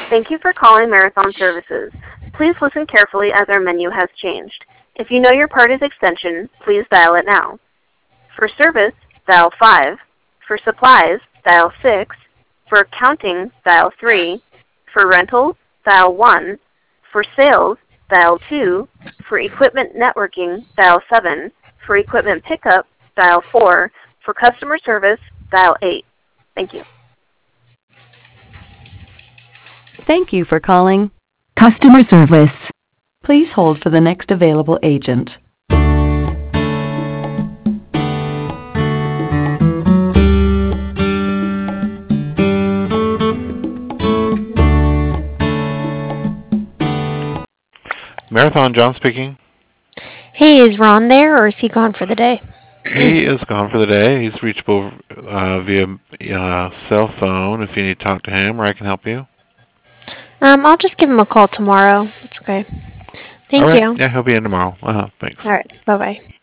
Thank you for calling Marathon Services. Please listen carefully as our menu has changed. If you know your party's extension, please dial it now. For service, dial 5. For supplies, dial 6. For accounting, dial 3. For rentals, dial 1. For sales, dial 2. For equipment networking, dial 7. For equipment pickup, dial 4. For customer service, dial 8. Thank you. Thank you for calling Customer service. Please hold for the next available agent. Marathon, John speaking. Hey, is Ron there, or is he gone for the day? He is gone for the day. He's reachable via cell phone if you need to talk to him, or I can help you. I'll just give him a call tomorrow. It's okay. Thank All right. you. Yeah, he'll be in tomorrow. Thanks. All right. Bye-bye.